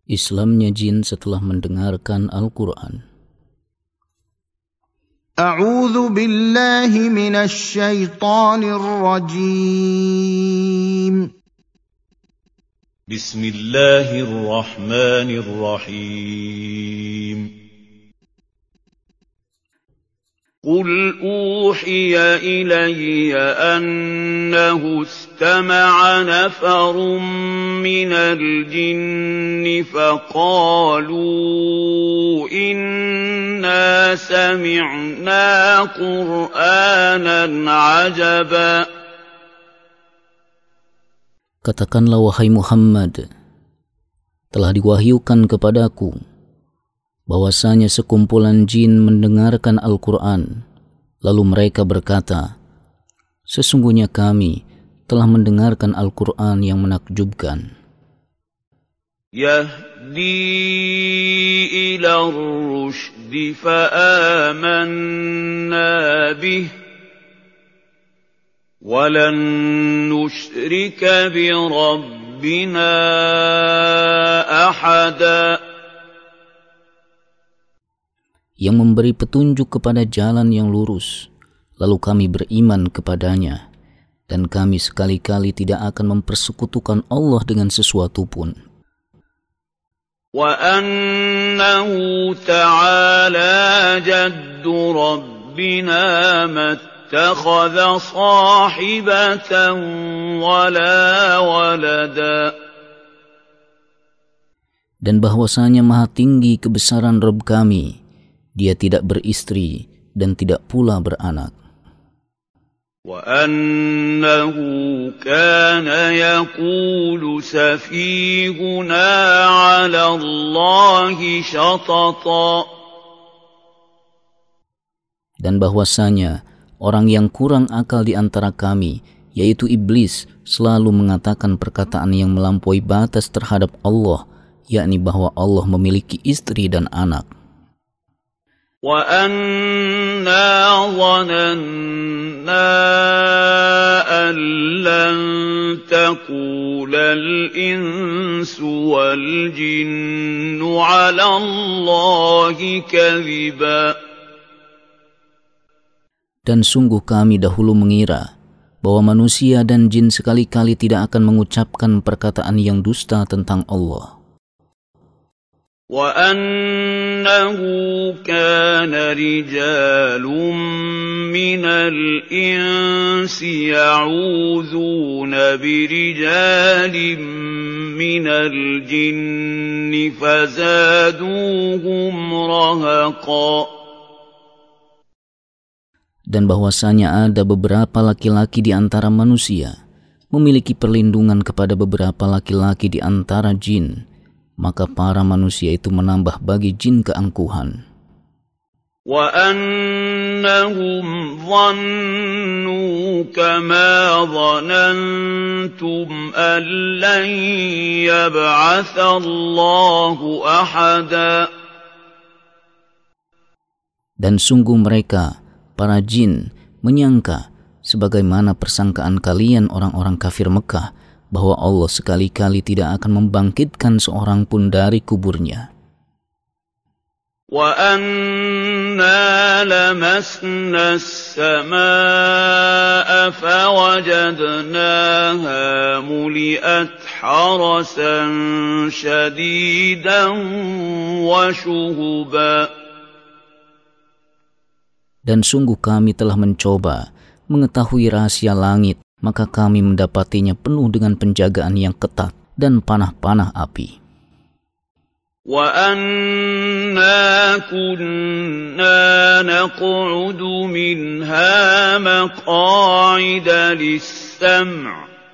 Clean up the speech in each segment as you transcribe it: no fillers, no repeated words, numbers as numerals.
Islamnya jin setelah mendengarkan Al-Quran. A'udzu billahi minasy syaithanir rajim. Bismillahirrahmanirrahim. قل أوحي إلي أنه استمع نفر من الجن فقالوا إنا سمعنا قرآنا عجبا. Katakanlah wahai Muhammad, telah diwahyukan kepadaku bahwasanya sekumpulan jin mendengarkan Al-Quran, lalu mereka berkata, sesungguhnya kami telah mendengarkan Al-Quran yang menakjubkan. Yahdi ila ar-rushdi fa'amanna bih walan nusyrika bi rabbina ahada. Yang memberi petunjuk kepada jalan yang lurus, lalu kami beriman kepadanya, dan kami sekali-kali tidak akan mempersekutukan Allah dengan sesuatu pun. Wa annahu ta'ala jaddu rabbina mattakhadha sahibatan wala walada. Dan bahwasanya maha tinggi kebesaran Rabb kami, Dia tidak beristri dan tidak pula beranak. وَأَنَّهُ كَانَ يَقُولُ سَفِيهُنَا عَلَى اللَّهِ شَطَطًا. Dan bahwasanya orang yang kurang akal di antara kami, yaitu iblis, selalu mengatakan perkataan yang melampaui batas terhadap Allah, yakni bahwa Allah memiliki istri dan anak. وَأَنَّا ظَنَنَّا أَن لَّن تَقُولَ الْإِنسُ وَالْجِنُّ عَلَى اللَّهِ كَذِبًا. Dan sungguh kami dahulu mengira bahwa manusia dan jin sekali-kali tidak akan mengucapkan perkataan yang dusta tentang Allah. وَأَنَّهُ كَانَ رِجَالٌ مِّنَ الْإِنسِ يَعُوذُونَ بِرِجَالٍ مِّنَ الْجِنِّ فَزَادُوهُمْ رَهَقًا. Dan bahwasanya ada beberapa laki-laki di antara manusia memiliki perlindungan kepada beberapa laki-laki di antara jin, maka para manusia itu menambah bagi jin keangkuhan. وَأَنَّهُمْ ظَنُّوا كَمَا ظَنَنْتُمْ أَن لَّن يَبْعَثَ اللَّهُ أَحَدًا. Dan sungguh mereka, para jin, menyangka sebagaimana persangkaan kalian orang-orang kafir Mekah, bahwa Allah sekali-kali tidak akan membangkitkan seorang pun dari kuburnya. وَأَنَّا لَمَسْنَا السَّمَاءَ فَوَجَدْنَاهَا مُلِئَتْ حَرَسًا شَدِيدًا وَشُهُبًا. Dan sungguh kami telah mencoba mengetahui rahasia langit, maka kami mendapatinya penuh dengan penjagaan yang ketat dan panah-panah api. وَأَنَّا كُنَّا نَقْعُدُ مِنْهَا مَقَاعِدَ لِلسَّمْعِ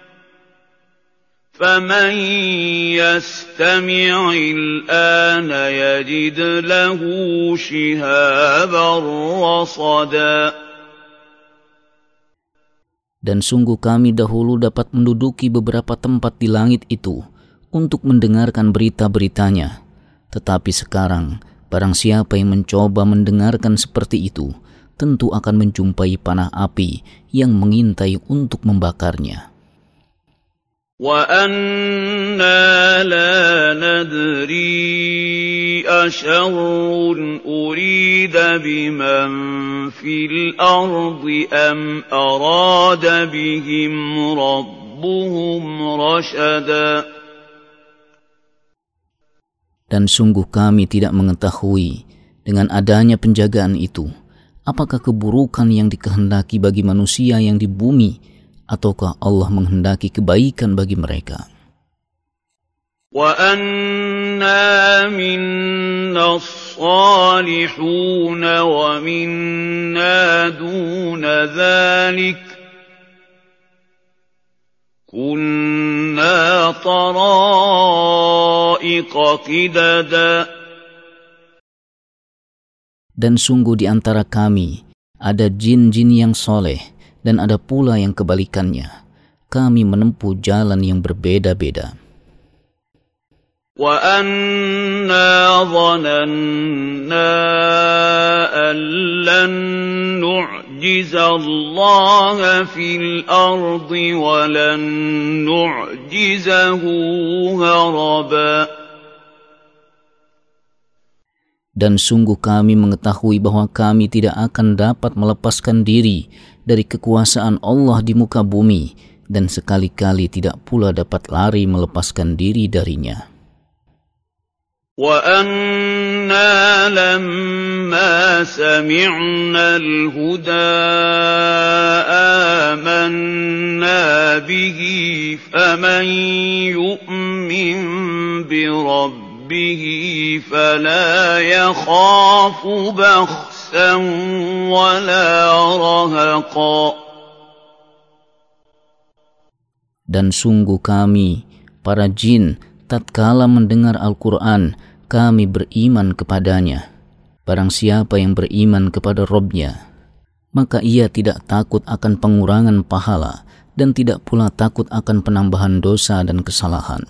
فَمَنْ يَسْتَمِعِ الْآنَ يَجِدْ لَهُ شِهَابًا رَّصَدًا. Dan sungguh kami dahulu dapat menduduki beberapa tempat di langit itu untuk mendengarkan berita-beritanya. Tetapi sekarang, barang siapa yang mencoba mendengarkan seperti itu, tentu akan menjumpai panah api yang mengintai untuk membakarnya. وَأَنَّا لَا نَدْرِي أَشَرٌّ أُرِيدَ بِمَن فِي الْأَرْضِ أَمْ أَرَادَ بِهِمْ رَبُّهُمْ رَشَدًا. Dan sungguh kami tidak mengetahui dengan adanya penjagaan itu, apakah keburukan yang dikehendaki bagi manusia yang di bumi, ataukah Allah menghendaki kebaikan bagi mereka. وَأَنَّا مِنَّا الصَّالِحُونَ وَمِنَّا دُونَ ذَلِكَ كُنَّا طَرَائِقَ قِدَدًا. Dan sungguh di antara kami ada jin-jin yang soleh, dan ada pula yang kebalikannya. Kami menempuh jalan yang berbeda-beda. وَأَنَّا ظَنَنَّا أَن لَّن نُّعْجِزَ اللَّهَ فِي الْأَرْضِ وَلَن نُّعْجِزَهُ هَرَبًا. Dan sungguh kami mengetahui bahwa kami tidak akan dapat melepaskan diri dari kekuasaan Allah di muka bumi, dan sekali-kali tidak pula dapat lari melepaskan diri darinya. وَأَنَّا لَمَّا سَمِعْنَا الْهُدَىٰ آمَنَّا بِهِ فَمَن يُؤْمِن بِرَبِّهِ فَلَا يَخَافُ بَخْسًا وَلَا رَهَقًا. Dan sungguh kami, para jin, tatkala mendengar Al-Quran, kami beriman kepadanya. Barang siapa yang beriman kepada Rabb-Nya, maka ia tidak takut akan pengurangan pahala, dan tidak pula takut akan penambahan dosa dan kesalahan.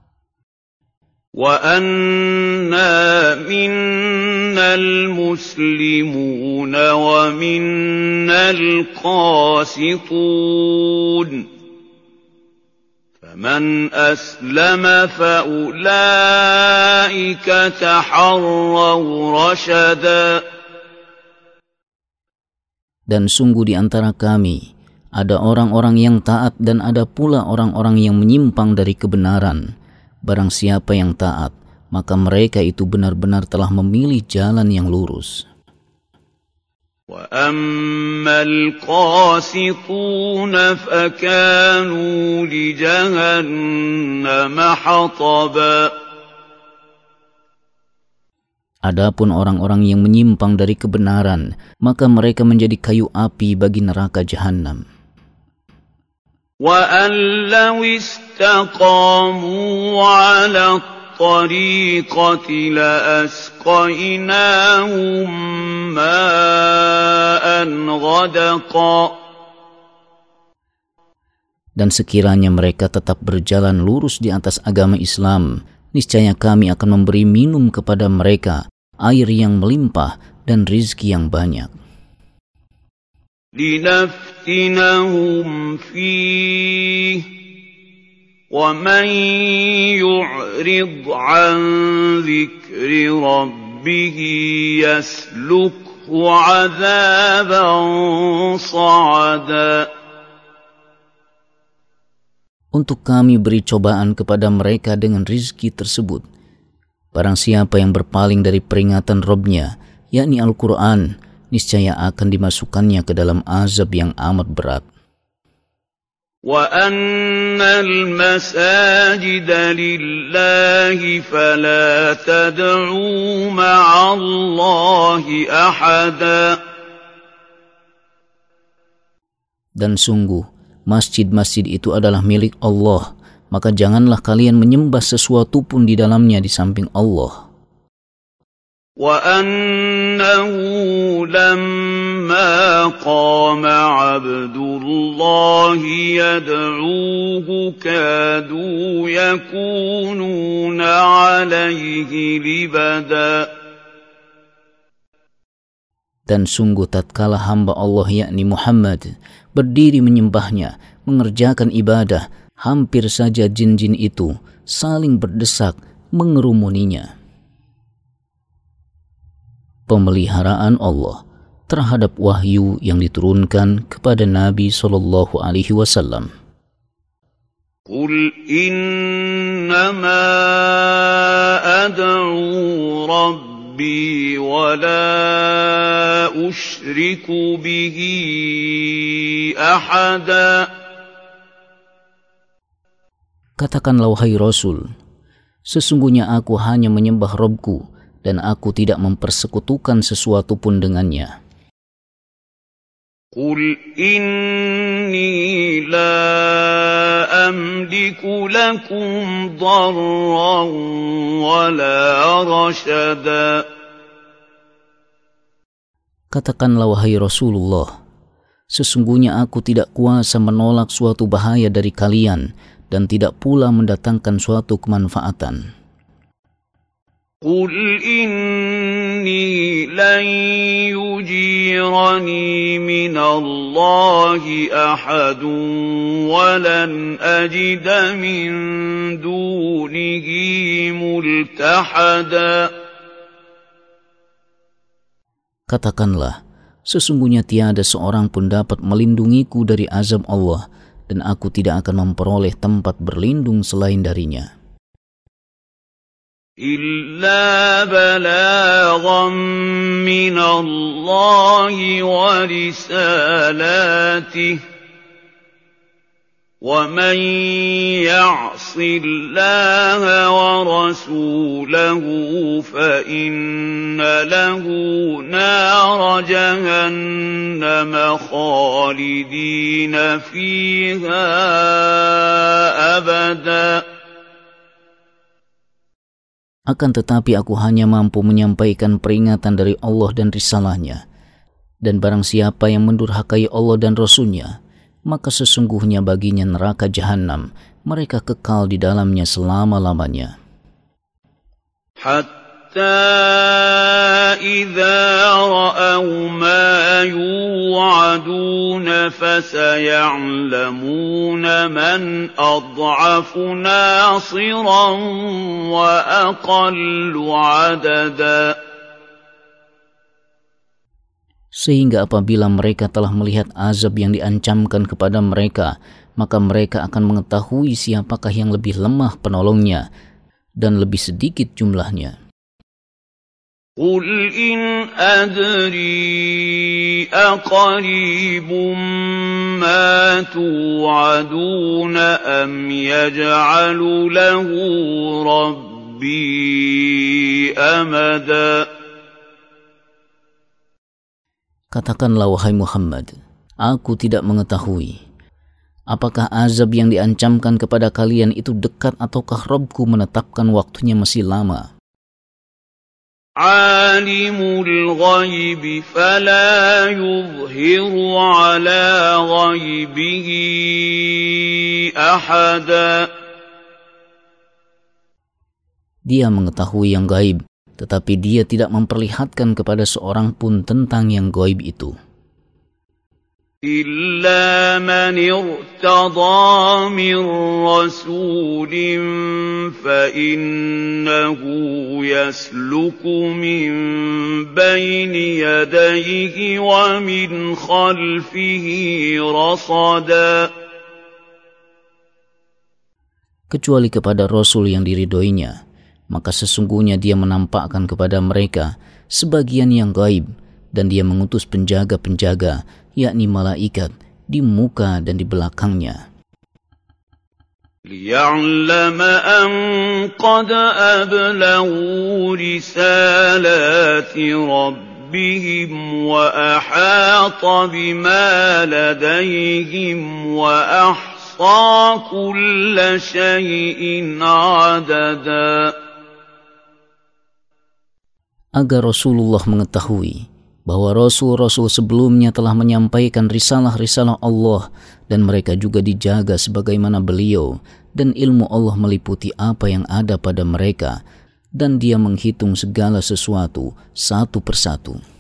وَأَنَّا مِنَّا الْمُسْلِمُونَ وَمِنَّا الْقَاسِطُونَ فَمَنْ أَسْلَمَ فَأُولَئِكَ تَحَرَّوْا رَشَدًا. Dan sungguh di antara kami ada orang-orang yang taat, dan ada pula orang-orang yang menyimpang dari kebenaran. Barang siapa yang taat, maka mereka itu benar-benar telah memilih jalan yang lurus. وَأَمَّا الْقَاسِطُونَ فَكَانُوا لِجَهَنَّمَ حَطَبًا. Adapun orang-orang yang menyimpang dari kebenaran, maka mereka menjadi kayu api bagi neraka Jahannam. وَأَن لَّوْ اسْتَقَامُوا عَلَى الطَّرِيقَةِ لَأَسْقَيْنَاهُم مَّاءً غَدَقًا. Dan sekiranya mereka tetap berjalan lurus di atas agama Islam, niscaya kami akan memberi minum kepada mereka air yang melimpah dan rizki yang banyak. لِنَفْتِنَهُمْ فِيهِ وَمَن يُعْرِضْ عَن ذِكْرِ رَبِّهِ يَسْلُكْهُ عَذَابًا صَعَدًا. Untuk kami beri cobaan kepada mereka dengan rizki tersebut. Barang siapa yang berpaling dari peringatan Rabb-Nya, yakni Al-Quran, niscaya akan dimasukkannya ke dalam azab yang amat berat. وَأَنَّ الْمَسَاجِدَ لِلَّهِ فَلَا تَدْعُوا مَعَ اللَّهِ أَحَدًا. Dan sungguh, masjid-masjid itu adalah milik Allah, maka janganlah kalian menyembah sesuatu pun di dalamnya di samping Allah. وَأَنَّهُ لَمَّا قَامَ عَبْدُ اللَّهِ يَدْعُوهُ كَادُوا يَكُونُونَ عَلَيْهِ لِبَدًا. Dan sungguh tatkala hamba Allah yakni Muhammad berdiri menyembahnya, mengerjakan ibadah, hampir saja jin-jin itu saling berdesak mengerumuninya. Pemeliharaan Allah terhadap wahyu yang diturunkan kepada Nabi SAW. Qul innama ad'u rabbi wa la usyriku bihi ahada. Katakanlah wahai Rasul, sesungguhnya aku hanya menyembah Rabbku dan aku tidak mempersekutukan sesuatu pun dengannya. Qul inni la amliku lakum darran wa la rashada. Katakanlah wahai Rasulullah, sesungguhnya aku tidak kuasa menolak suatu bahaya dari kalian dan tidak pula mendatangkan suatu kemanfaatan. Qul inni lan yujirani minallahi ahadun wa lan ajida min dunihi multahada. Katakanlah, sesungguhnya tiada seorang pun dapat melindungiku dari azab Allah dan aku tidak akan memperoleh tempat berlindung selain darinya. إلا بلاغا من الله ورسالاته ومن يعص الله ورسوله فإن له نار جهنم خالدين فيها أبدا. Akan tetapi aku hanya mampu menyampaikan peringatan dari Allah dan risalahnya. Dan barang siapa yang mendurhakai Allah dan Rasulnya, maka sesungguhnya baginya neraka jahanam, mereka kekal di dalamnya selama-lamanya. Hatta idza ra'aw ma yu'adun fasaya'lamuna man ad'afu nasiran wa aqallu 'adada. Sehingga apabila mereka telah melihat azab yang diancamkan kepada mereka, maka mereka akan mengetahui siapakah yang lebih lemah penolongnya dan lebih sedikit jumlahnya. Qul in adri aqaribum ma tu'aduna am yaj'alu lahu rabbi amada. Katakanlah wahai Muhammad, aku tidak mengetahui. Apakah azab yang diancamkan kepada kalian itu dekat ataukah Rabbku menetapkan waktunya masih lama? Alimul ghaibi fala yuzhiru ala ghaibihi ahada. Dia mengetahui yang gaib, tetapi dia tidak memperlihatkan kepada seorang pun tentang yang gaib itu. Illa man irtada min rasulin fa innahu yasluku min baini yadayhi wa min khalfihi rasada. Kecuali kepada Rasul yang diridhoinya, maka sesungguhnya dia menampakkan kepada mereka sebagian yang gaib dan dia mengutus penjaga-penjaga, yakni malaikat, di muka dan di belakangnya. Liya'lama an qad ablaghu risalati rabbihim wa ahata bima ladayhim wa ahsa kulla shay'in 'adada. Agar Rasulullah mengetahui bahwa Rasul-Rasul sebelumnya telah menyampaikan risalah-risalah Allah dan mereka juga dijaga sebagaimana beliau, dan ilmu Allah meliputi apa yang ada pada mereka dan dia menghitung segala sesuatu satu persatu.